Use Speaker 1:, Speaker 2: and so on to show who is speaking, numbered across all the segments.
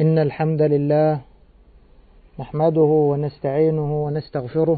Speaker 1: إن الحمد لله نحمده ونستعينه ونستغفره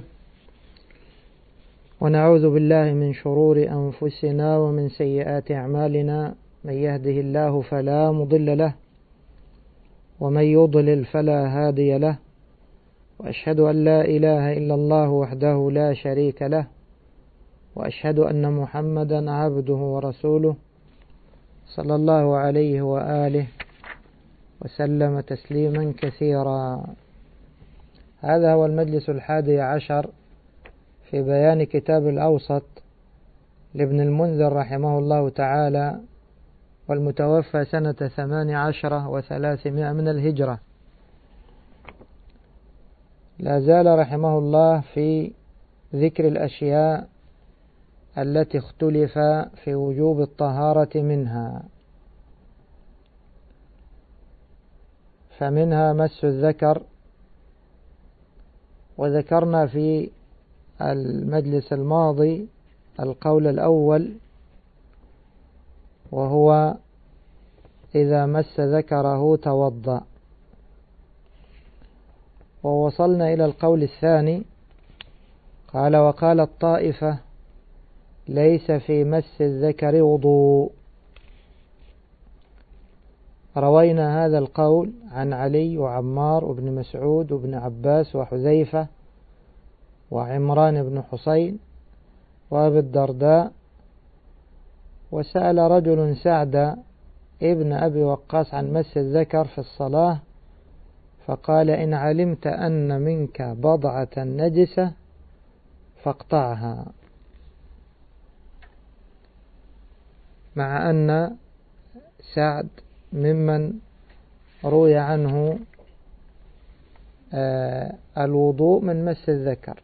Speaker 1: ونعوذ بالله من شرور أنفسنا ومن سيئات أعمالنا. من يهده الله فلا مضل له ومن يضلل فلا هادي له، وأشهد أن لا إله إلا الله وحده لا شريك له، وأشهد أن محمدا عبده ورسوله صلى الله عليه وآله وسلم تسليما كثيرا. هذا هو المجلس 11 في بيان كتاب الأوسط لابن المنذر رحمه الله تعالى، والمتوفى سنة 18 و300 من الهجرة. لا زال رحمه الله في ذكر الأشياء التي اختلف في وجوب الطهارة منها، فمنها مس الذكر. وذكرنا في المجلس الماضي القول الأول، وهو إذا مس ذكره توضأ، ووصلنا إلى القول الثاني. قال: وقال الطائفة ليس في مس الذكر وضوء. روينا هذا القول عن علي وعمار وابن مسعود وابن عباس وحذيفة وعمران بن حسين وأبي الدرداء. وسأل رجل سعد ابن أبي وقاص عن مس الذكر في الصلاة، فقال: إن علمت أن منك بضعة نجسة فاقطعها. مع أن سعد ممن روي عنه الوضوء من مس الذكر،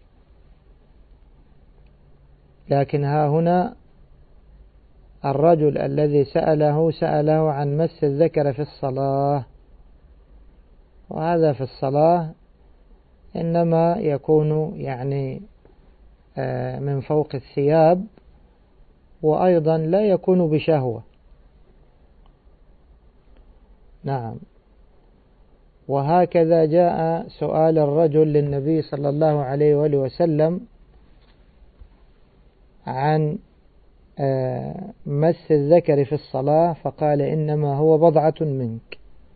Speaker 1: لكن ها هنا الرجل الذي سأله عن مس الذكر في الصلاة، وهذا في الصلاة إنما يكون يعني من فوق الثياب، وأيضا لا يكون بشهوة. نعم. وهكذا جاء سؤال الرجل للنبي صلى الله عليه وآله وسلم عن مس الذكر في الصلاة، فقال: إنما هو بضعة منك.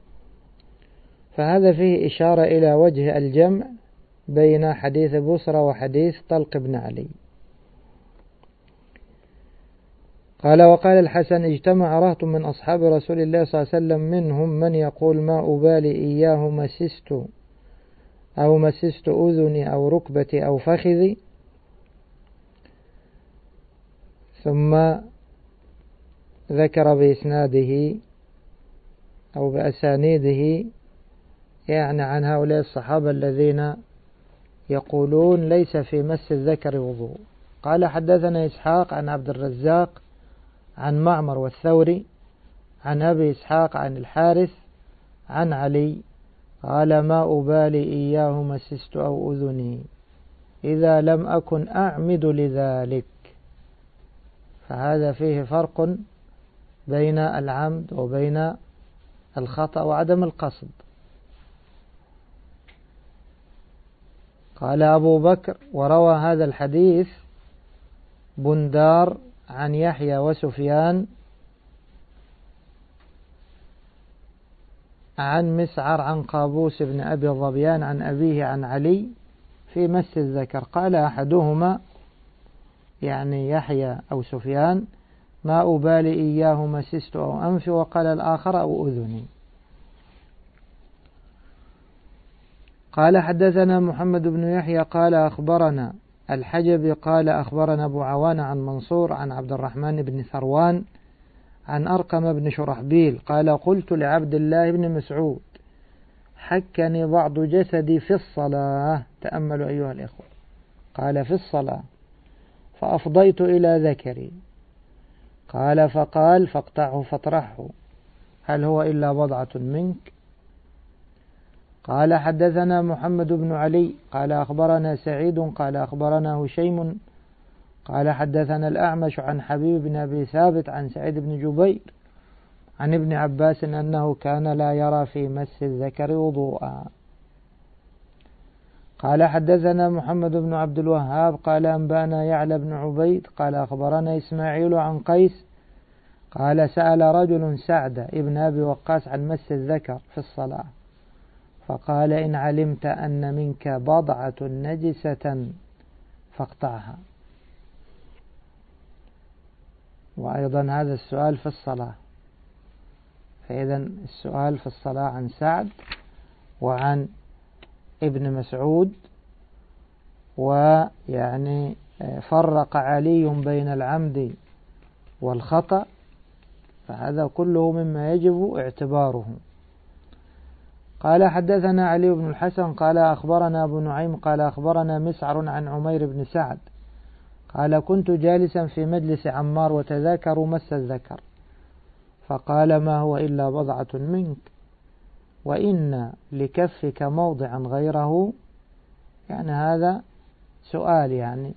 Speaker 1: فهذا فيه إشارة إلى وجه الجمع بين حديث بصرى وحديث طلق بن علي. قال: وقال الحسن: اجتمع رهط من أصحاب رسول الله صلى الله عليه وسلم، منهم من يقول ما أبالي إياه مسست أذني أو ركبتي أو فخذي. ثم ذكر بإسناده أو بأسانيده يعني عن هؤلاء الصحابة الذين يقولون ليس في مس الذكر وضوء. قال: حدثنا إسحاق عن عبد الرزاق عن معمر والثوري عن أبي إسحاق عن الحارث عن علي قال: ما أبالي إياه مسست أو أذني إذا لم أكن أعمد لذلك. فهذا فيه فرق بين العمد وبين الخطأ وعدم القصد. قال أبو بكر: وروى هذا الحديث بندار عن يحيى وسفيان عن مسعر عن قابوس بن أبي ظبيان عن أبيه عن علي في مس الذكر. قال أحدهما يعني يحيى أو سفيان: ما أبالي إياه مسست أو أنفي، وقال الآخر أو أذني. قال: حدثنا محمد بن يحيى قال أخبرنا الحجبي قال أخبرنا أبو عوان عن منصور عن عبد الرحمن بن ثروان عن أرقم بن شرحبيل قال: قلت لعبد الله بن مسعود: حكني بعض جسدي في الصلاة. تأملوا أيها الإخوة، قال في الصلاة، فأفضيت إلى ذكري. قال: فقال: فاقطعه فاطرحه، هل هو إلا بضعة منك؟ قال: حدثنا محمد بن علي قال أخبرنا سعيد قال أخبرنا هشيم قال حدثنا الأعمش عن حبيب بن أبي ثابت عن سعيد بن جبير عن ابن عباس أنه كان لا يرى في مس الذكر وضوءا. قال حدثنا محمد بن عبد الوهاب قال أنبأنا يعلى بن عبيد قال أخبرنا إسماعيل عن قيس قال سأل رجل سعد ابن أبي وقاص عن مس الذكر في الصلاة فقال إن علمت أن منك بضعة نجسة فاقطعها. وأيضا هذا السؤال في الصلاة، فإذا السؤال في الصلاة عن سعد وعن ابن مسعود، ويعني فرق علي بين العمد والخطأ، فهذا كله مما يجب اعتباره. قال حدثنا علي بن الحسن قال أخبرنا أبو نعيم قال أخبرنا مسعر عن عمير بن سعد قال كنت جالسا في مجلس عمار وتذاكروا مس الذكر فقال ما هو إلا بضعة منك وإن لكفك موضعا غيره. يعني هذا سؤال،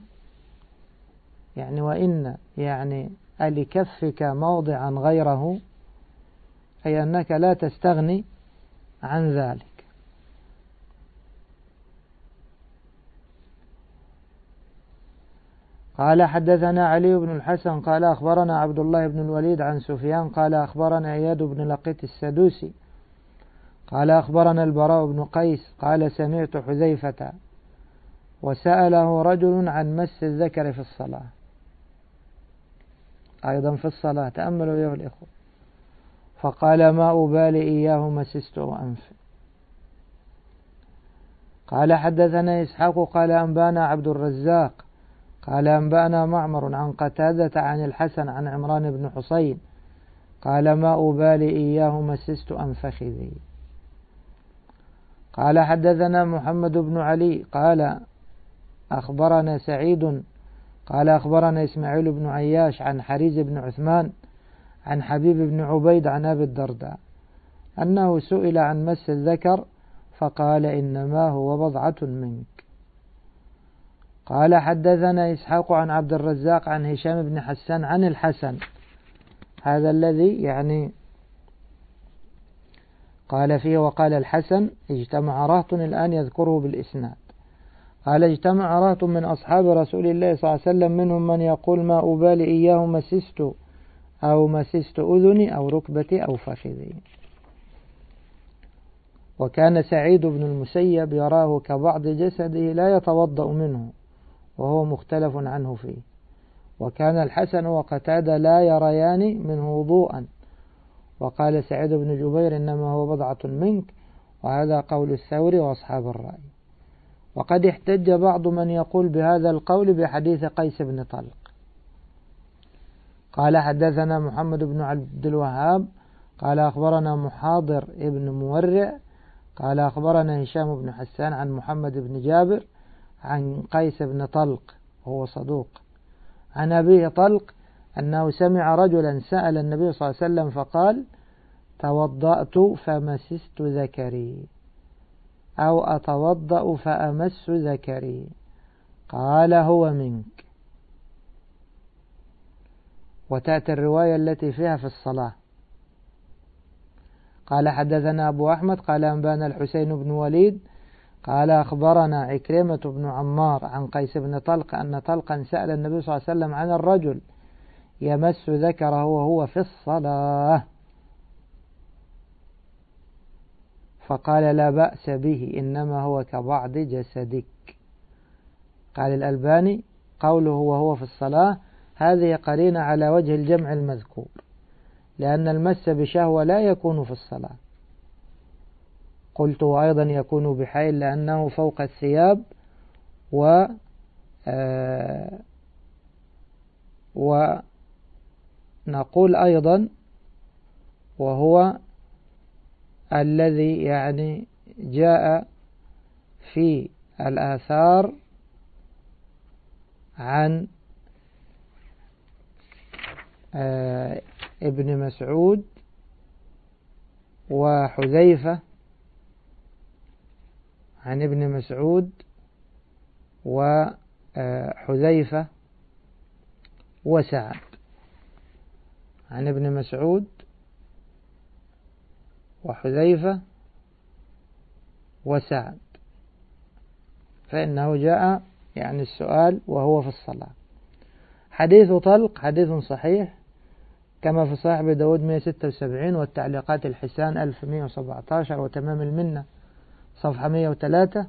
Speaker 1: يعني وإن يعني لكفك موضعا غيره، أي أنك لا تستغني عن ذلك. قال حدثنا علي بن الحسن قال أخبرنا عبد الله بن الوليد عن سفيان قال أخبرنا عياد بن لقيط السدوسي قال أخبرنا البراء بن قيس قال سمعت حذيفة وسأله رجل عن مس الذكر في الصلاة، أيضا في الصلاة، تأملوا أيها الإخوة، فقال ما أبالي إياه مسست أنفي. قال حدثنا إسحاق قال أنبانا عبد الرزاق قال أنبانا معمر عن قتادة عن الحسن عن عمران بن حسين قال ما أبالي إياه مسست أنفخذي. قال حدثنا محمد بن علي قال أخبرنا سعيد قال أخبرنا إسماعيل بن عياش عن حريز بن عثمان عن حبيب بن عبيد عن أبي الدرداء أنه سئل عن مس الذكر فقال إنما هو بضعة منك. قال حدثنا إسحاق عن عبد الرزاق عن هشام بن حسان عن الحسن، هذا الذي يعني قال فيه وقال الحسن اجتمع رهط، الآن يذكره بالإسناد. قال اجتمع رهط من أصحاب رسول الله صلى الله عليه وسلم منهم من يقول ما أبالي إياه مسست أو مسست أذني أو ركبتي أو فخذي. وكان سعيد بن المسيب يراه كبعض جسده لا يتوضأ منه وهو مختلف عنه فيه، وكان الحسن وقتادة لا يريان منه وضوءا، وقال سعيد بن جبير إنما هو بضعة منك، وهذا قول الثوري وأصحاب الرأي. وقد احتج بعض من يقول بهذا القول بحديث قيس بن طلق. قال حدثنا محمد بن عبد الوهاب قال أخبرنا محاضر ابن مورع قال أخبرنا هشام بن حسان عن محمد بن جابر عن قيس بن طلق وهو صدوق عن أبيه طلق أنه سمع رجلا سأل النبي صلى الله عليه وسلم فقال توضأت فمسست ذكري أو أتوضأ فأمس ذكري، قال هو منك. وتأتي الرواية التي فيها في الصلاة. قال حدثنا أبو أحمد قال أنبانا الحسين بن وليد قال أخبرنا عكرمة بن عمار عن قيس بن طلق أن طلقا سأل النبي صلى الله عليه وسلم عن الرجل يمس ذكره وهو في الصلاة فقال لا بأس به إنما هو كبعض جسدك. قال الألباني قوله وهو في الصلاة هذه قرينة على وجه الجمع المذكور، لأن المس بشهوة لا يكون في الصلاة. قلت وأيضا يكون بحيل لأنه فوق الثياب ونقول أيضا وهو الذي يعني جاء في الآثار عن ابن مسعود وحذيفة، عن ابن مسعود وحذيفة وسعد، عن ابن مسعود وحذيفة وسعد، فإنه جاء يعني السؤال وهو في الصلاة. حديث طلق حديث صحيح كما في صحيح أبي داود 176 والتعليقات الحسان 1117 وتمام المنة صفحة 103.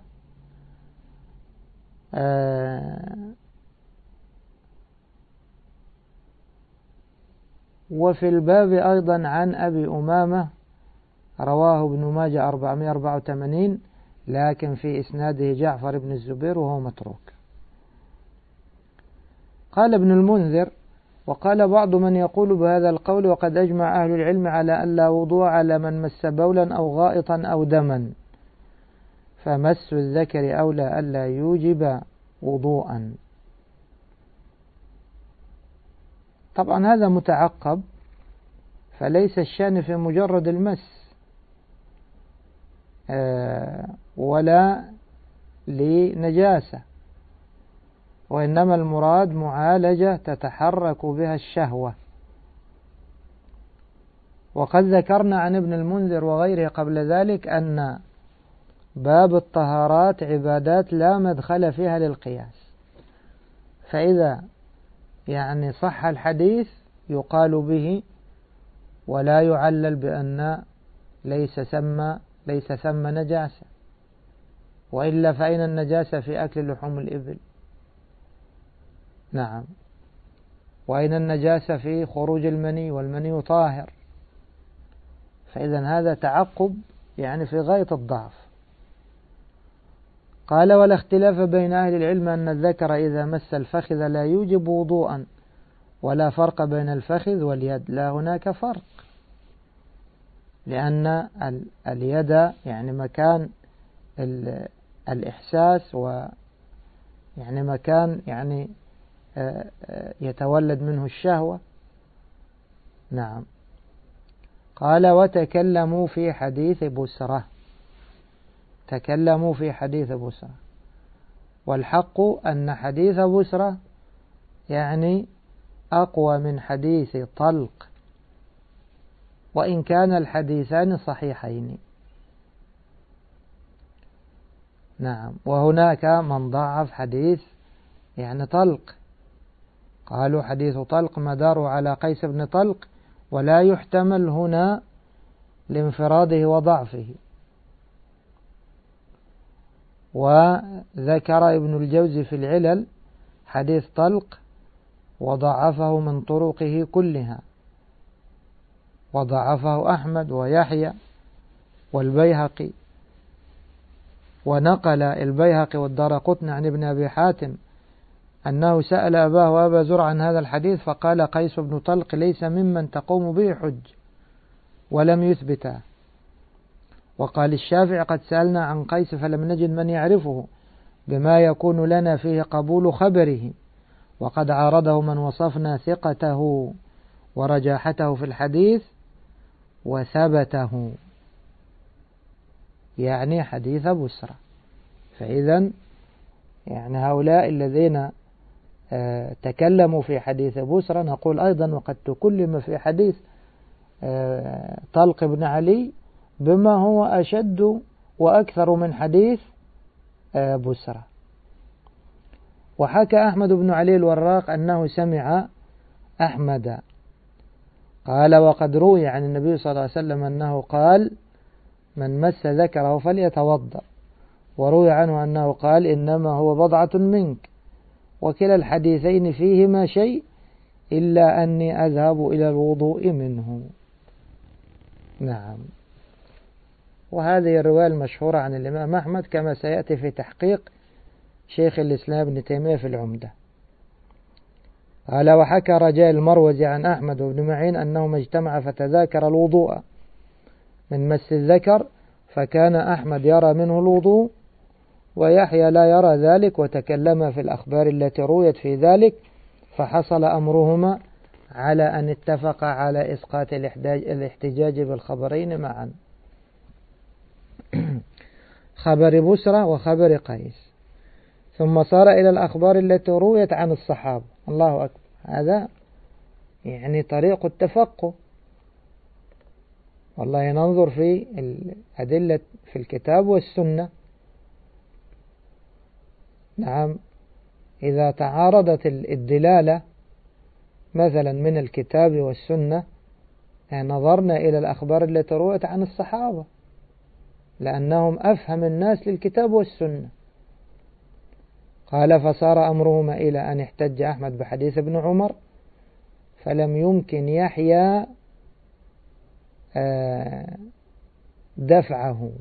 Speaker 1: وفي الباب أيضا عن أبي أمامة رواه ابن ماجه 484 لكن في إسناده جعفر بن الزبير وهو متروك. قال ابن المنذر: وقال بعض من يقول بهذا القول وقد أجمع أهل العلم على أن لا وضوء على من مس بولا أو غائطا أو دما، فمس الذكر أولى ألا يوجب وضوءا. طبعا هذا متعقب، فليس الشأن في مجرد المس ولا لنجاسة، وإنما المراد معالجة تتحرك بها الشهوة. وقد ذكرنا عن ابن المنذر وغيره قبل ذلك أن باب الطهارات عبادات لا مدخل فيها للقياس، فإذا يعني صح الحديث يقال به ولا يعلل بأن ليس ثم نجاسة، وإلا فأين النجاسة في أكل لحوم الإبل؟ نعم. وأين النجاسة في خروج المني والمني طاهر؟ فإذا هذا تعقب يعني في غاية الضعف. قال: ولا اختلاف بين أهل العلم أن الذكر إذا مس الفخذ لا يوجب وضوءا، ولا فرق بين الفخذ واليد، لا هناك فرق، لأن اليد يعني مكان الإحساس ويعني مكان يعني يتولد منه الشهوة. نعم. قال: وتكلموا في حديث بسرة، تكلموا في حديث بسرة، والحق أن حديث بسرة يعني أقوى من حديث طلق، وإن كان الحديثان صحيحين. نعم. وهناك من ضعف حديث يعني طلق، قالوا حديث طلق مدار على قيس بن طلق، ولا يحتمل هنا لانفراده وضعفه. وذكر ابن الجوزي في العلل حديث طلق وضعفه من طرقه كلها، وضعفه أحمد ويحيى والبيهقي. ونقل البيهقي والدارقطني عن ابن أبي حاتم أنه سأل أباه وأبا زرع عن هذا الحديث فقال قيس بن طلق ليس ممن تقوم به حج، ولم يثبته. وقال الشافعي قد سألنا عن قيس فلم نجد من يعرفه بما يكون لنا فيه قبول خبره، وقد عارضه من وصفنا ثقته ورجاحته في الحديث وثبته، يعني حديث بسرة. فإذا يعني هؤلاء الذين تكلموا في حديث بسرة نقول أيضا وقد تكلم في حديث طلق بن علي بما هو أشد وأكثر من حديث بسرة. وحكى أحمد بن علي الوراق أنه سمع أحمد قال: وقد روي عن النبي صلى الله عليه وسلم أنه قال: من مس ذكره فليتوضأ. وروي عنه أنه قال: إنما هو بضعة منك. وكلا الحديثين فيهما شيء إلا أني أذهب إلى الوضوء منه. نعم. وهذه الرواية المشهورة عن الإمام أحمد كما سيأتي في تحقيق شيخ الإسلام ابن تيمية في العمدة. قال: وحكى رجاء المروزي عن أحمد وابن معين أنهما اجتمع فتذاكر الوضوء من مس الذكر، فكان أحمد يرى منه الوضوء ويحيى لا يرى ذلك، وتكلم في الأخبار التي رويت في ذلك، فحصل أمرهما على أن اتفق على إسقاط الاحتجاج بالخبرين معا، خبر بسرة وخبر قيس. ثم صار إلى الأخبار التي رويت عن الصحابة. الله أكبر، هذا يعني طريق التفقه. والله ننظر في الأدلة في الكتاب والسنة. نعم، إذا تعارضت الدلالة مثلا من الكتاب والسنة نظرنا إلى الأخبار التي رويت عن الصحابة، لأنهم أفهم الناس للكتاب والسنة. قال فصار أمرهما إلى أن احتج أحمد بحديث ابن عمر فلم يمكن يحيى دفعه،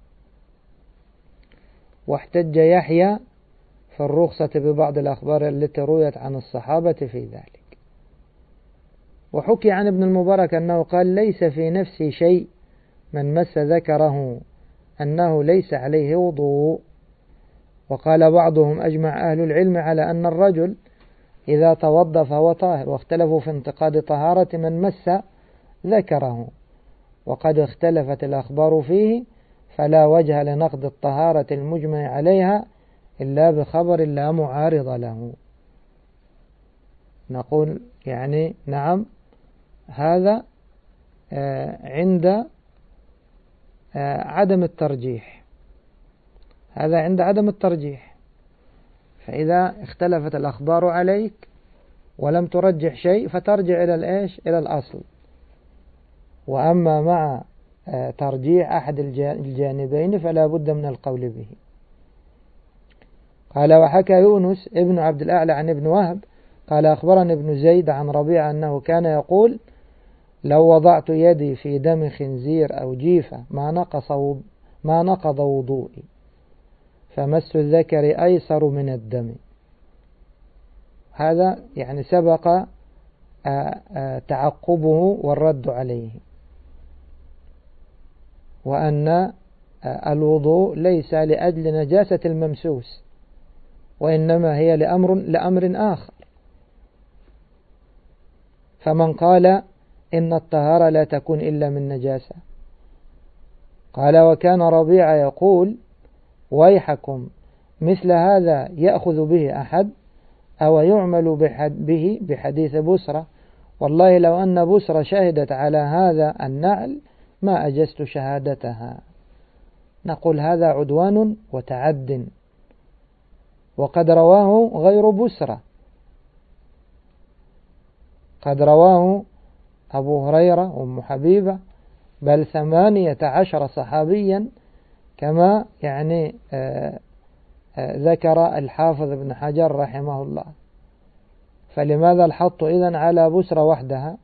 Speaker 1: واحتج يحيى في الرخصة ببعض الأخبار التي رويت عن الصحابة في ذلك. وحكي عن ابن المبارك أنه قال ليس في نفسي شيء من مس ذكره أنه ليس عليه وضوء. وقال بعضهم أجمع أهل العلم على أن الرجل إذا توضأ فهو طاهر، واختلفوا في انتقاد طهارة من مس ذكره، وقد اختلفت الأخبار فيه، فلا وجه لنقض الطهارة المجمع عليها إلا بخبر لا معارض له. نقول يعني نعم، هذا عند عدم الترجيح، هذا عند عدم الترجيح. فإذا اختلفت الأخبار عليك ولم ترجح شيء فترجع إلى الأصل. وأما مع ترجيح أحد الجانبين فلا بد من القول به. قال وحكى يونس ابن عبد الأعلى عن ابن وهب قال أخبرني ابن زيد عن ربيعة أنه كان يقول لو وضعت يدي في دم خنزير أو جيفة ما نقض وضوئي، فمس الذكر أيسر من الدم. هذا يعني سبق تعقبه والرد عليه، وأن الوضوء ليس لأجل نجاسة الممسوس، وإنما هي لأمر آخر. فمن قال إن الطهارة لا تكون إلا من نجاسة، قال وكان ربيعة يقول ويحكم مثل هذا يأخذ به أحد أو يعمل به بحديث بسرة، والله لو أن بسرة شهدت على هذا النعل ما أجزت شهادتها. نقول هذا عدوان وتعد، وقد رواه غير بسرة، قد رواه أبو هريرة وأم حبيبة، بل 18 صحابيا كما يعني ذكر الحافظ ابن حجر رحمه الله. فلماذا الحط إذن على بسرة وحدها؟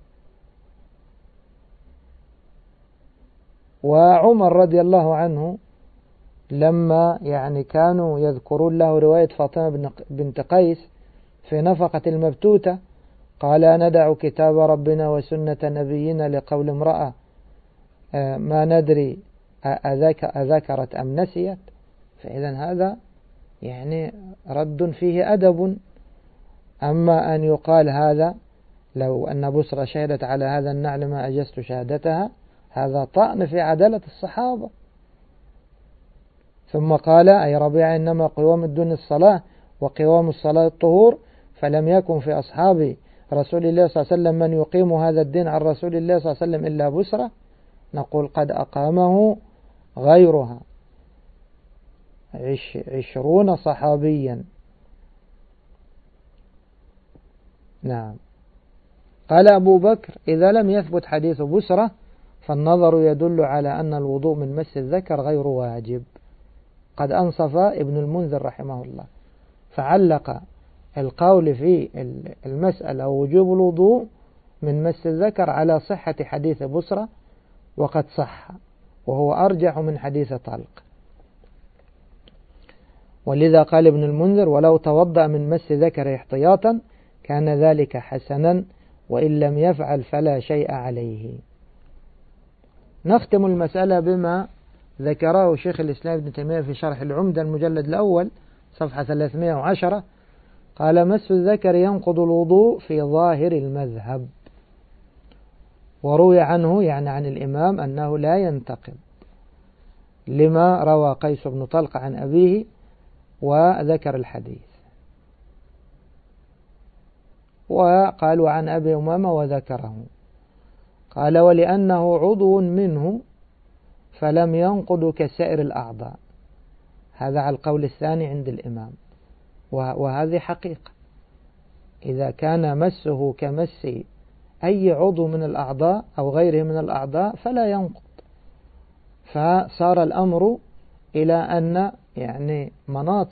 Speaker 1: وعمر رضي الله عنه لما يعني كانوا يذكرون له رواية فاطمة بنت قيس في نفقة المبتوتة قال ندع كتاب ربنا وسنة نبينا لقول امرأة ما ندري أذكرت أم نسيت. فإذا هذا يعني رد فيه أدب. أما أن يقال هذا لو أن بسرة شهدت على هذا النعل ما أجزت شهادتها، هذا طعن في عدالة الصحابة. ثم قال أي ربيع إنما قوام الدين الصلاة وقوام الصلاة الطهور، فلم يكن في أصحاب رسول الله صلى الله عليه وسلم من يقيم هذا الدين عن رسول الله صلى الله عليه وسلم إلا بسرة. نقول قد أقامه غيرها 20 صحابيا. نعم. قال أبو بكر إذا لم يثبت حديث بسرة فالنظر يدل على أن الوضوء من مس الذكر غير واجب. قد أنصف ابن المنذر رحمه الله فعلق القول في المسألة وجوب الوضوء من مس الذكر على صحة حديث بسرة، وقد صح وهو أرجح من حديث طلق. ولذا قال ابن المنذر ولو توضأ من مس ذكر احتياطا كان ذلك حسنا، وإن لم يفعل فلا شيء عليه. نختم المسألة بما ذكره شيخ الإسلام ابن تيمية في شرح العمدة المجلد الأول صفحة 310 قال مس الذكر ينقض الوضوء في ظاهر المذهب، وروي عنه يعني عن الإمام أنه لا ينتقض لما روى قيس بن طلق عن أبيه وذكر الحديث، وقالوا عن أبي أمامة وذكره. قال ولأنه عضو منه فلم ينقض كسائر الأعضاء. هذا على القول الثاني عند الإمام، وهذه حقيقة. إذا كان مسه كمس أي عضو من الأعضاء أو غيره من الأعضاء فلا ينقض. فصار الأمر إلى أن يعني مناط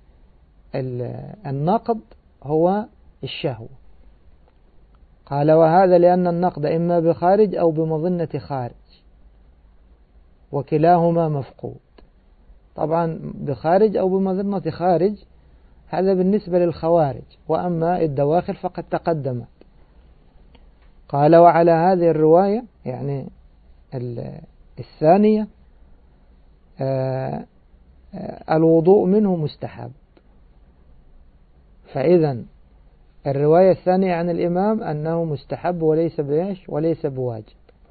Speaker 1: النقض هو الشهوة. قال وهذا لأن النقض إما بخارج أو بمظنة خارج، وكلاهما مفقود. طبعا بخارج أو بمظنة خارج هذا بالنسبة للخوارج، وأما الدواخل فقد تقدمت. قال وعلى هذه الرواية يعني الثانية الوضوء منه مستحب. فإذا الرواية الثانية عن الإمام أنه مستحب وليس بواجب.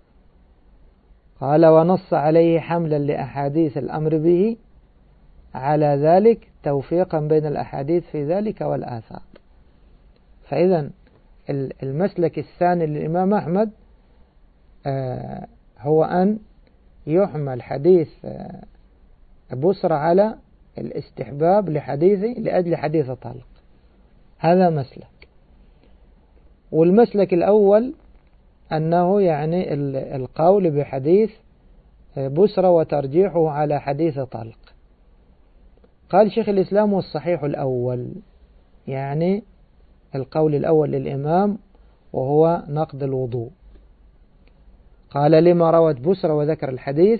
Speaker 1: قال ونص عليه حملا لأحاديث الأمر به على ذلك توفيقا بين الأحاديث في ذلك والآثار. فإذا المسلك الثاني للإمام أحمد هو أن يحمل حديث بصرة على الاستحباب لأجل حديث طلق. هذا مسلك. والمسلك الأول أنه يعني القول بحديث بصرة وترجيحه على حديث طلق. قال شيخ الإسلام والصحيح الأول، يعني القول الأول للإمام وهو نقض الوضوء. قال لما روت بصرة وذكر الحديث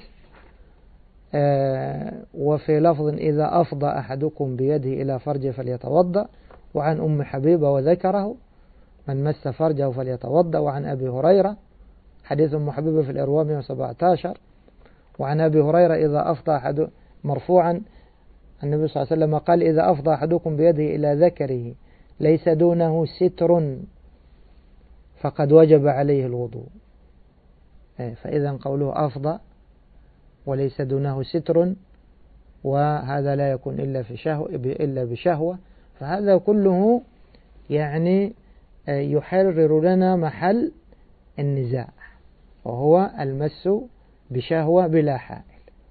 Speaker 1: وفي لفظ إذا أفضى أحدكم بيده إلى فرجه فليتوضأ، وعن أم حبيبة وذكره من مس فرجه فليتوضأ، وعن أبي هريرة حديث أم حبيبة في الإرواء 117، وعن أبي هريرة إذا أفضى أحد مرفوعا النبي صلى الله عليه وسلم قال إذا أفضى أحدكم بيده إلى ذكره ليس دونه ستر فقد وجب عليه الوضوء. فإذا قوله أفضى وليس دونه ستر، وهذا لا يكون إلا بشهوة، فهذا كله يعني يحرر لنا محل النزاع، وهو المس بشهوة بلا حائل.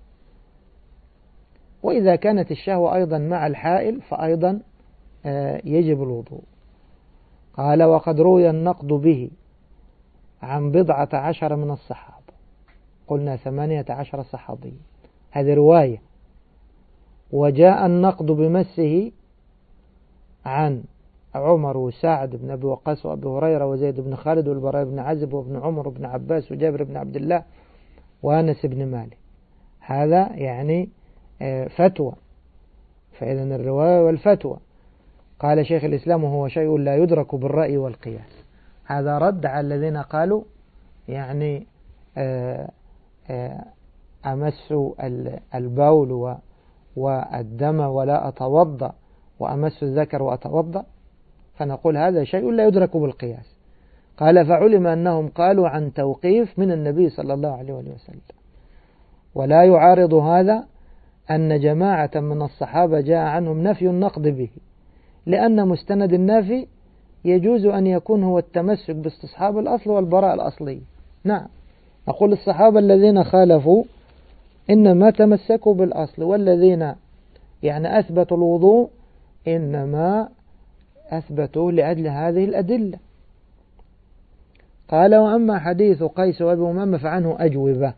Speaker 1: وإذا كانت الشهوة أيضا مع الحائل فأيضا يجب الوضوء. قال وقد روي النقض به عن 17 من الصحابة، قلنا 18 صحابي، هذه رواية. وجاء النقض بمسه عن عمر وسعد بن أبي وقاص وأبي هريرة وزيد بن خالد والبراء بن عازب وابن عمر وابن عباس وجابر بن عبد الله وأنس بن مالك. هذا يعني فتوى. فإذا الرواية والفتوى. قال شيخ الإسلام وهو شيء لا يدرك بالرأي والقياس. هذا رد على الذين قالوا يعني أمس البول والدم ولا أتوضأ، وأمس الذكر وأتوضأ، فنقول هذا شيء لا يدرك بالقياس. قال فعلم أنهم قالوا عن توقيف من النبي صلى الله عليه وسلم. ولا يعارض هذا أن جماعة من الصحابة جاء عنهم نفي النقض به، لأن مستند النافي يجوز أن يكون هو التمسك باستصحاب الأصل والبراء الأصلي. نعم، نقول الصحابة الذين خالفوا إنما تمسكوا بالأصل، والذين يعني أثبتوا الوضوء إنما أثبتوا لأجل هذه الأدلة. قال وأما حديث قيس وأبي أمامة فعنه أجوبة،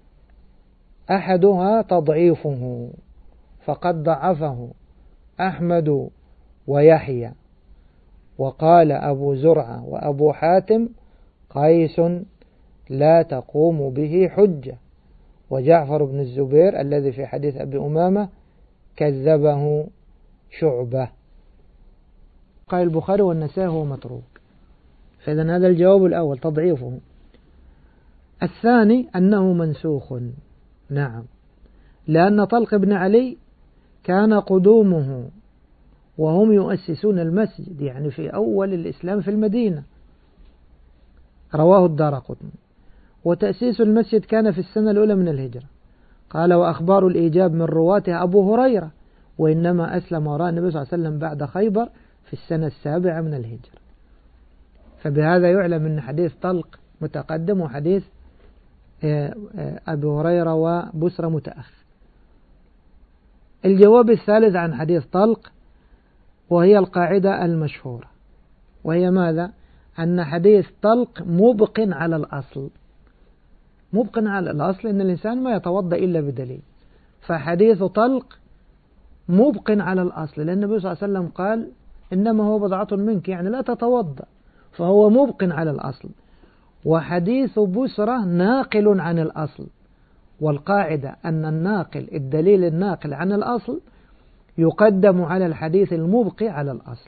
Speaker 1: أحدها تضعيفه فقد ضعفه أحمد ويحيى، وقال أبو زرعة وأبو حاتم قيس لا تقوم به حجة، وجعفر بن الزبير الذي في حديث أبي أمامة كذبه شعبة. قال البخاري والنسائي هو متروك. فإذا هذا الجواب الأول تضعيفه. الثاني أنه منسوخ. نعم، لأن طلق بن علي كان قدومه وهم يؤسسون المسجد، يعني في أول الإسلام في المدينة، رواه الدارقطني، وتأسيس المسجد كان في السنة الأولى من الهجرة. قال وأخبار الإيجاب من رواته أبو هريرة، وإنما أسلم وراء النبي صلى الله عليه وسلم بعد خيبر في السنة 7 من الهجرة. فبهذا يعلم أن حديث طلق متقدم وحديث أبي هريرة وبسرة متأخر. الجواب الثالث عن حديث طلق، وهي القاعدة المشهورة، وهي ماذا؟ أن حديث طلق مبق على الأصل. مبق على الأصل إن الإنسان ما يتوضأ إلا بدليل، فحديث طلق مبق على الأصل، لأن النبي صلى الله عليه وسلم قال إنما هو بضعة منك، يعني لا تتوضأ، فهو مبق على الأصل. وحديث بسرة ناقل عن الأصل، والقاعدة أن الناقل الدليل الناقل عن الأصل يقدم على الحديث المبق على الأصل.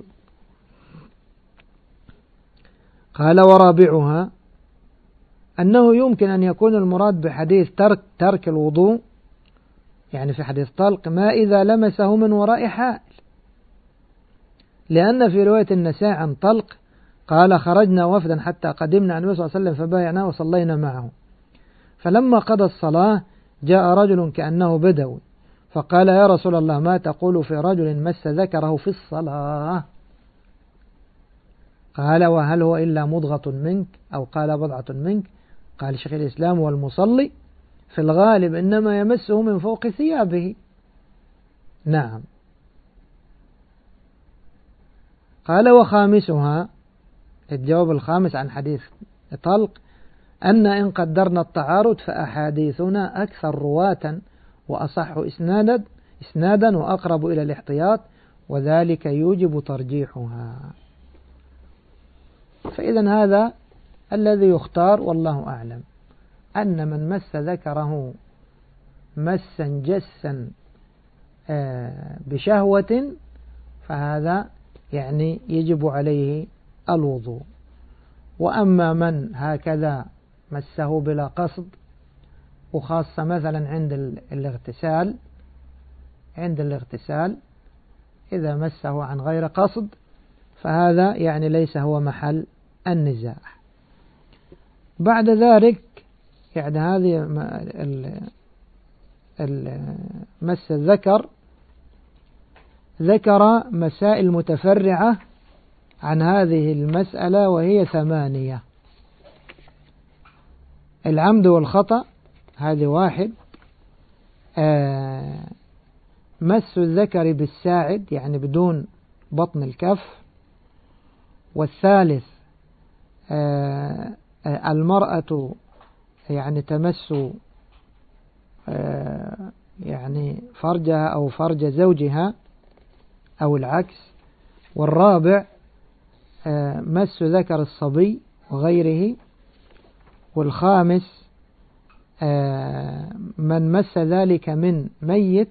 Speaker 1: قال ورابعها أنه يمكن أن يكون المراد بحديث ترك الوضوء، يعني في حديث طلق، ما إذا لمسه من وراء حائل، لأن في رواية النساء عن طلق قال خرجنا وفدا حتى قدمنا عن النبي صلى الله عليه وسلم فبايعناه وصلينا معه، فلما قضى الصلاة جاء رجل كأنه بدوي فقال يا رسول الله ما تقول في رجل مس ذكره في الصلاة؟ قال وهل هو إلا مضغة منك، أو قال بضعة منك؟ قال شيخ الإسلام والمصلي في الغالب إنما يمسه من فوق ثيابه. نعم. قال وخامسها، الجواب الخامس عن حديث طلق، أن إن قدرنا التعارض فأحاديثنا أكثر رواة وأصح إسنادا وأقرب إلى الاحتياط، وذلك يوجب ترجيحها. فإذا هذا الذي يختار والله أعلم، أن من مس ذكره مسا جسا بشهوة فهذا يعني يجب عليه الوضوء. وأما من هكذا مسه بلا قصد، وخاصة مثلا عند الاغتسال إذا مسه عن غير قصد فهذا يعني ليس هو محل النزاع. بعد ذلك يعني هذه مس الذكر، ذكر مسائل متفرعة عن هذه المسألة وهي 8. العمد والخطأ هذه 1، مس الذكر بالساعد يعني بدون بطن الكف، والثالث المرأة يعني تمس يعني فرجها أو فرج زوجها أو العكس، والرابع مس ذكر الصبي وغيره، والخامس من مس ذلك من ميت،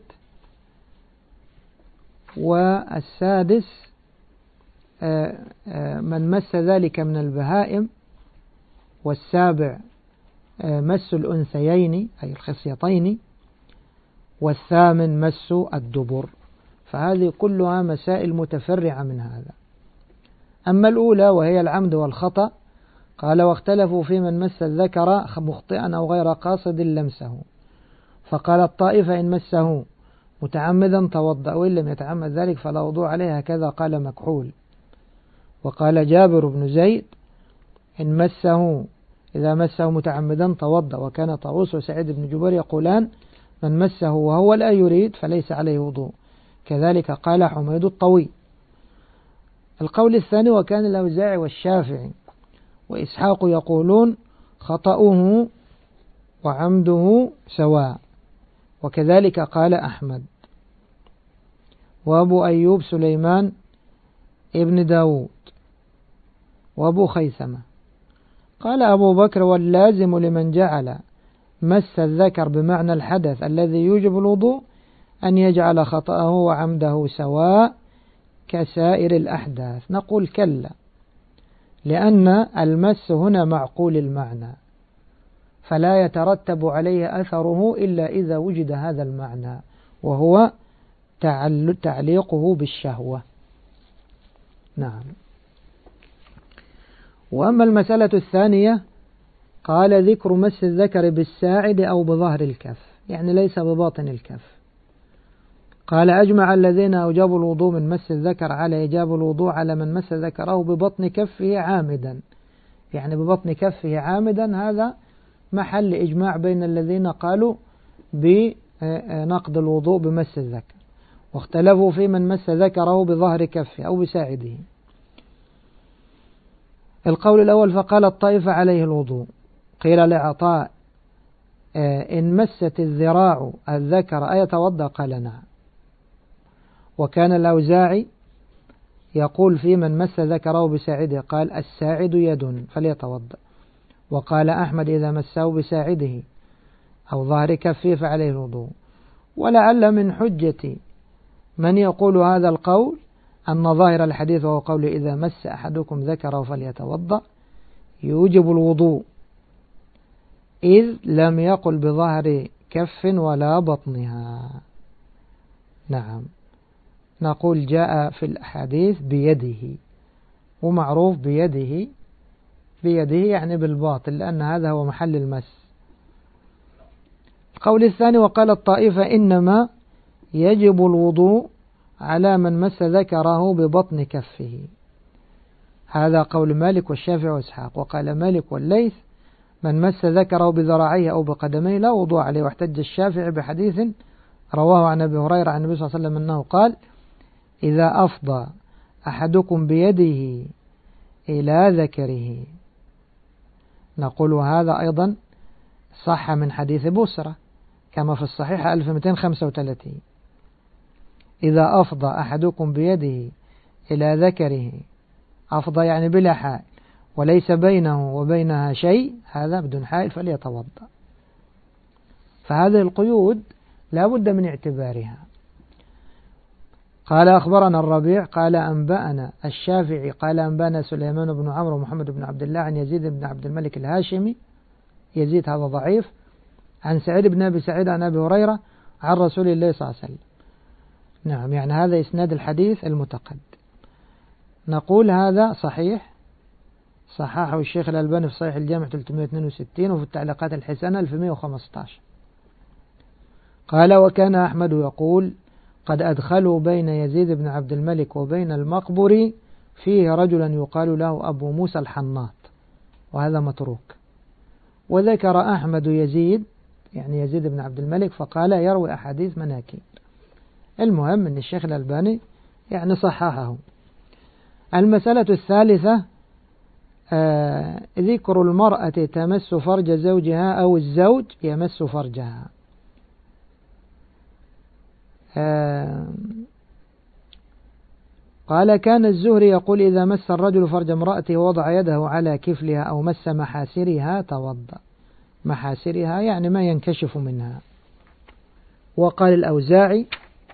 Speaker 1: والسادس من مس ذلك من البهائم، والسابع مس الأنثيين أي الخصيتين، والثامن مس الدبر. فهذه كلها مسائل متفرعة من هذا. أما الأولى وهي العمد والخطأ، قال واختلفوا في من مس الذكر مخطئا أو غير قاصد لمسه، فقال الطائفة إن مسه متعمدا توضأ، وإن لم يتعمد ذلك فلا وضوء عليه، هكذا قال مكحول. وقال جابر بن زيد إذا مسه متعمدا توضأ، وكان طاووس وسعيد بن جبير يقولان من مسه وهو لا يريد فليس عليه وضوء، كذلك قال حميد الطويل. القول الثاني وكان الأوزاعي والشافعي وإسحاق يقولون خطأه وعمده سواء، وكذلك قال أحمد وأبو أيوب سليمان ابن داود وأبو خيثمة. قال أبو بكر واللازم لمن جعل مس الذكر بمعنى الحدث الذي يوجب الوضوء أن يجعل خطأه وعمده سواء كسائر الأحداث. نقول كلا، لأن المس هنا معقول المعنى، فلا يترتب عليه أثره إلا إذا وجد هذا المعنى، وهو تعليقه بالشهوة. نعم. وأما المسألة الثانية قال ذكر مس الذكر بالساعد أو بظهر الكف، يعني ليس بباطن الكف. قال أجمع الذين أوجبوا الوضوء من مس الذكر على إيجاب الوضوء على من مس ذكره ببطن كفه عامدا يعني ببطن كفه عامدا، هذا محل إجماع بين الذين قالوا بنقض الوضوء بمس الذكر، واختلفوا في من مس ذكره بظهر كفه أو بساعده. القول الأول فقال الطائفة عليه الوضوء. قيل لعطاء إن مست الذراع الذكر أيتوضأ؟ قال نعم. وكان الأوزاعي يقول في من مس ذكره بساعده قال الساعد يد فليتوضأ. وقال أحمد إذا مسه بساعده أو ظهر كفه فعليه الوضوء. ولعل من حجة من يقول هذا القول أن ظاهر الحديث وهو قول إذا مس أحدكم ذكره فليتوضأ يوجب الوضوء، إذ لم يقل بظهر كف ولا بطنها. نعم، نقول جاء في الأحاديث بيده، ومعروف بيده يعني بالباطن، لأن هذا هو محل المس. القول الثاني وقال الطائفة إنما يجب الوضوء على من مس ذكره ببطن كفه، هذا قول مالك والشافعي وإسحاق. وقال مالك والليث من مس ذكره بذراعيه أو بقدميه لا وضوء عليه. واحتج الشافعي بحديث رواه عن أبي هريرة عن النبي صلى الله عليه وسلم أنه قال إذا أفضى أحدكم بيده إلى ذكره. نقول هذا أيضا صح من حديث بسرة كما في الصحيح 1235. إذا أفضى أحدكم بيده إلى ذكره، أفضى يعني بلا حائل وليس بينه وبينها شيء، هذا بدون حائل فليتوضأ. فهذه القيود لا بد من اعتبارها. قال أخبرنا الربيع قال أنبأنا الشافعي قال أنبأنا سليمان بن عمرو ومحمد بن عبد الله عن يزيد بن عبد الملك الهاشمي، يزيد هذا ضعيف، عن سعيد بن أبي سعيد عن أبي هريرة عن رسول الله صلى الله عليه وسلم. نعم، يعني هذا إسناد الحديث المتقدم. نقول هذا صحيح، صححه الشيخ الألباني في صحيح الجامع 362 وفي التعليقات الحسنة 1115. قال وكان أحمد يقول قد أدخلوا بين يزيد بن عبد الملك وبين المقبري فيه رجلا يقال له أبو موسى الحناط، وهذا متروك. وذكر أحمد يزيد يعني يزيد بن عبد الملك فقال يروي أحاديث مناكير. المهم أن الشيخ الألباني يعني صححه. المسألة الثالثة ذكر المرأة تمس فرج زوجها أو الزوج يمس فرجها. قال كان الزهري يقول إذا مس الرجل فرج امرأته ووضع يده على كفلها أو مس محاسرها توضأ. محاسرها يعني ما ينكشف منها. وقال الأوزاعي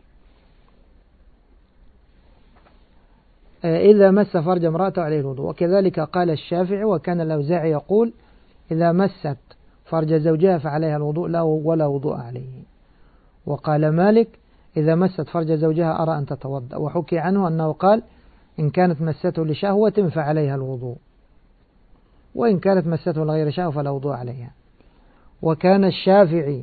Speaker 1: إذا مس فرج امرأته عليه الوضوء. وكذلك قال الشافعي. وكان الأوزاعي يقول إذا مست فرج زوجها فعليها الوضوء لا ولا وضوء عليه. وقال مالك إذا مست فرج زوجها أرى أن تتوضأ. وحكي عنه أنه قال إن كانت مسته لشهوة فعليها الوضوء، وإن كانت مسته لغير شهوة فلا وضوء عليها. وكان الشافعي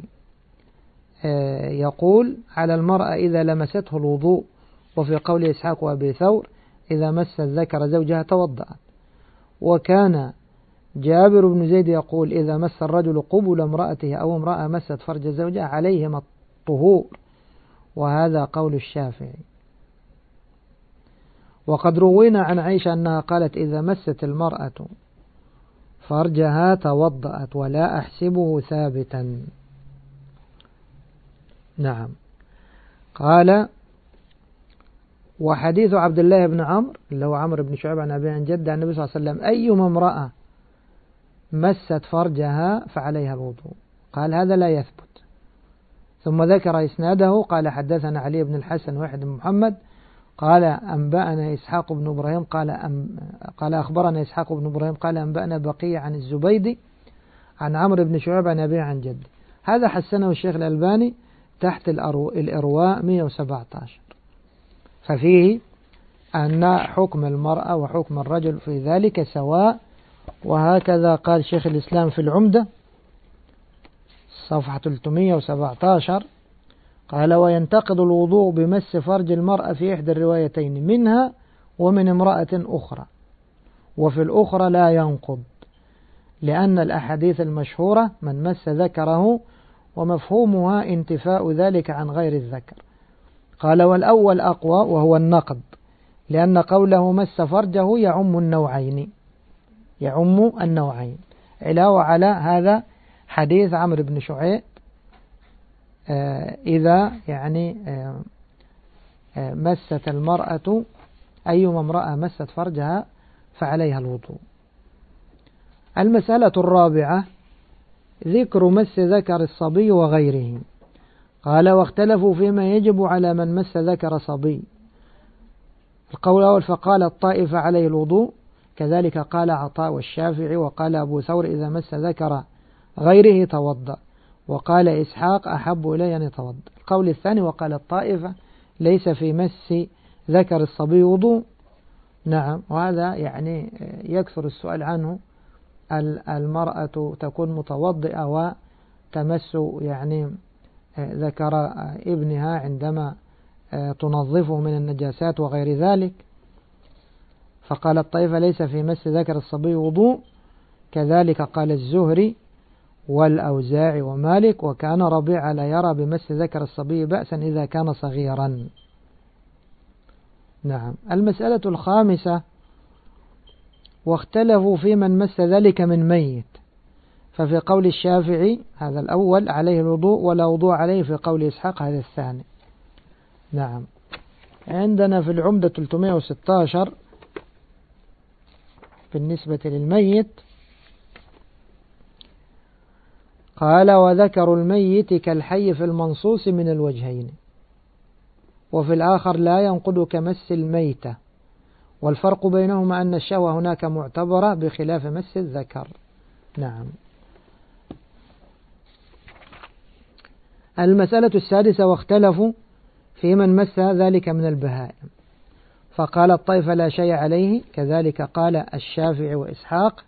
Speaker 1: يقول على المرأة إذا لمسته الوضوء. وفي قول إسحاق وأبي ثور إذا مس الذكر زوجها توضأت. وكان جابر بن زيد يقول إذا مس الرجل قبل امرأته أو امرأة مست فرج زوجها عليهما الطهور، وهذا قول الشافعي. وقد روينا عن عائشة أنها قالت إذا مست المرأة فرجها توضأت ولا أحسبه ثابتا. نعم. قال وحديث عبد الله بن عمرو اللي هو عمرو بن شعيب عن أبي عن جد عن النبي صلى الله عليه وسلم أيما امرأة مست فرجها فعليها الوضوء، قال هذا لا يثبت. ثم ذكر إسناده قال حدثنا علي بن الحسن واحد بن محمد قال أنبأنا إسحاق بن إبراهيم قال أخبرنا إسحاق بن إبراهيم قال أنبأنا بقية عن الزبيدي عن عمرو بن شعيب عن أبي عن جد. هذا حسنه الشيخ الألباني تحت الإرواء 117. ففيه أن حكم المرأة وحكم الرجل في ذلك سواء. وهكذا قال شيخ الإسلام في العمدة صفحة 317 قال وينتقض الوضوء بمس فرج المرأة في إحدى الروايتين منها ومن امرأة أخرى، وفي الأخرى لا ينقض لأن الأحاديث المشهورة من مس ذكره ومفهومها انتفاء ذلك عن غير الذكر. قال والأول أقوى وهو النقد، لأن قوله مس فرجه يعم النوعين علاوة على هذا حديث عمرو بن شعيب إذا يعني مست المرأة أيما امرأة مست فرجها فعليها الوضوء. المسألة الرابعة ذكر مس ذكر الصبي وغيره. قال واختلفوا فيما يجب على من مس ذكر صبي. القول الأول فقال الطائفة عليه الوضوء، كذلك قال عطاء والشافعي، وقال أبو ثور إذا مس ذكر غيره توضأ، وقال إسحاق أحب إلي أن يتوضأ. القول الثاني وقال الطائفة ليس في مس ذكر الصبي وضوء. نعم، وهذا يعني يكثر السؤال عنه. المرأة تكون متوضئة وتمس يعني ذكر ابنها عندما تنظفه من النجاسات وغير ذلك. فقال الطائفة ليس في مس ذكر الصبي وضوء، كذلك قال الزهري والأوزاعي ومالك، وكان ربيعة لا يرى بمس ذكر الصبي بأسا إذا كان صغيرا. نعم. المسألة الخامسة واختلفوا في من مس ذلك من ميت. ففي قول الشافعي هذا الأول عليه الوضوء ولا وضوء عليه، في قول إسحاق هذا الثاني. نعم. عندنا في العمدة 316 بالنسبة للميت قال وذكر الميت كالحي في المنصوص من الوجهين، وفي الآخر لا ينقض كمس الميتة، والفرق بينهما أن الشهوة هناك معتبرة بخلاف مس الذكر. نعم. المسألة السادسة واختلفوا في من مس ذلك من البهائم. فقال الطائفة لا شيء عليه، كذلك قال الشافعي وإسحاق.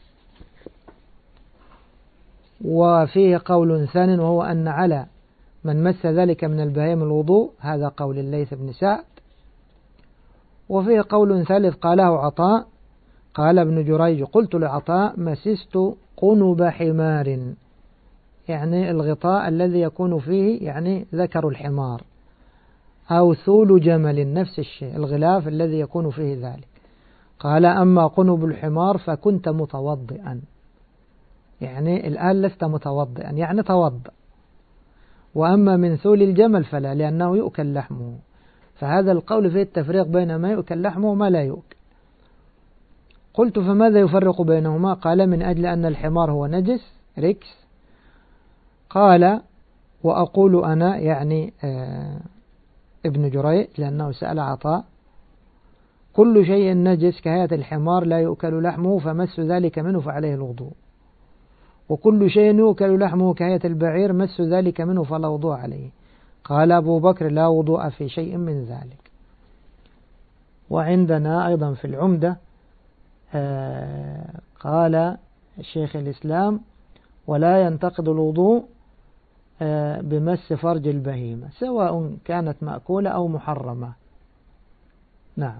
Speaker 1: وفيه قول ثاني وهو أن على من مس ذلك من البهائم الوضوء، هذا قول الليث بن سعد. وفيه قول ثالث قاله عطاء، قال ابن جريج قلت لعطاء مسست قنب حمار، يعني الغطاء الذي يكون فيه يعني ذكر الحمار، أو ثول جمل، نفس الشيء الغلاف الذي يكون فيه ذلك. قال أما قنب الحمار فكنت متوضئا، يعني الآن لست متوضئا يعني توضأ. وأما من ثول الجمل فلا، لأنه يؤكل لحمه. فهذا القول فيه التفريق بين ما يؤكل لحمه وما لا يؤكل. قلت فماذا يفرق بينهما؟ قال من أجل أن الحمار هو نجس ركس. قال وأقول أنا يعني ابن جريج لأنه سأل عطاء كل شيء نجس كهيئة الحمار لا يؤكل لحمه فمس ذلك منه فعليه الوضوء، وكل شيء يؤكل لحمه كهيئة البعير مس ذلك منه فلا وضوء عليه. قال أبو بكر لا وضوء في شيء من ذلك. وعندنا أيضا في العمدة قال الشيخ الإسلام ولا ينتقد الوضوء بمس فرج البهيمة سواء كانت مأكولة أو محرمة. نعم.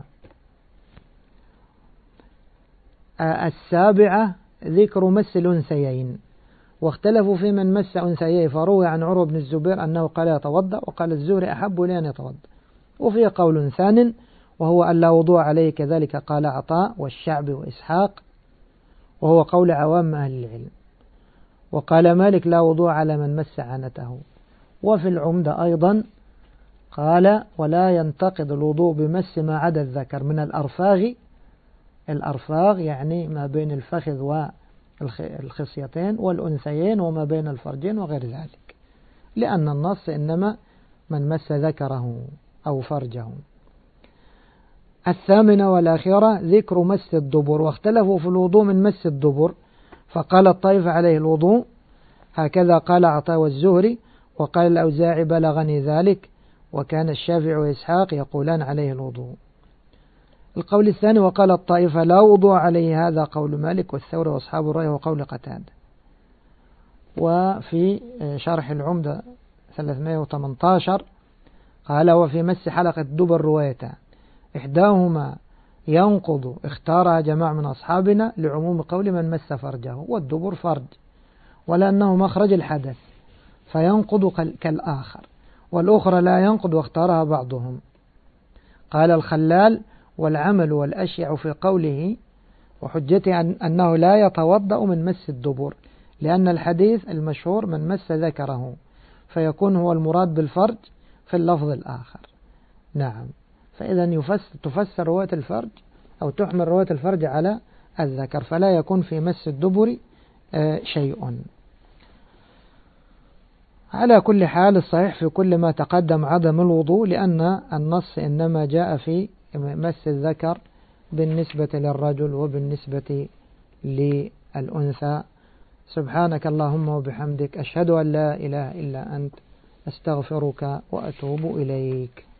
Speaker 1: السابعة ذكر مس الأنثيين. واختلفوا في من مس أنثيين، فروي عن عروة بن الزبير أنه قال يتوضأ، وقال الزهري أحب لي أن يتوضأ. وفي قول ثان وهو أن لا وضوء عليه، كذلك قال عطاء والشعبي وإسحاق، وهو قول عوام أهل العلم. وقال مالك لا وضوء على من مس عنته. وفي العمدة أيضا قال ولا ينتقد الوضوء بمس ما عدا الذكر من الأرفاغ. الأرفاغ يعني ما بين الفخذ والخصيتين والأنثيين وما بين الفرجين وغير ذلك، لأن النص إنما من مس ذكره أو فرجه. الثامنة والأخيرة ذكر مس الدبر. واختلفوا في الوضوء من مس الدبر، فقال الطائفة عليه الوضوء، هكذا قال عطاء والزهري، وقال الأوزاعي بلغني ذلك، وكان الشافعي وإسحاق يقولان عليه الوضوء. القول الثاني وقال الطائفة لا وضوء عليه، هذا قول مالك والثوري وأصحاب الرأي وقول قتادة. وفي شرح العمدة 318 قال وفي مس حلقة الدبر روايتان، إحداهما ينقض اختارها جماعة من أصحابنا لعموم قول من مس فرجه، والدبر فرج ولأنه مخرج الحدث فينقض كالآخر، والأخرى لا ينقض واختارها بعضهم. قال الخلال: والعمل والأشيع في قوله وحجته أنه لا يتوضأ من مس الدبر، لأن الحديث المشهور من مس ذكره، فيكون هو المراد بالفرج في اللفظ الآخر. نعم، فإذا تفسر رواية الفرج أو تحمل رواية الفرج على الذكر، فلا يكون في مس الدبر شيء. على كل حال الصحيح في كل ما تقدم عدم الوضوء، لأن النص إنما جاء في مس الذكر بالنسبة للرجل وبالنسبة للأنثى. سبحانك اللهم وبحمدك، أشهد أن لا إله إلا أنت، أستغفرك وأتوب إليك.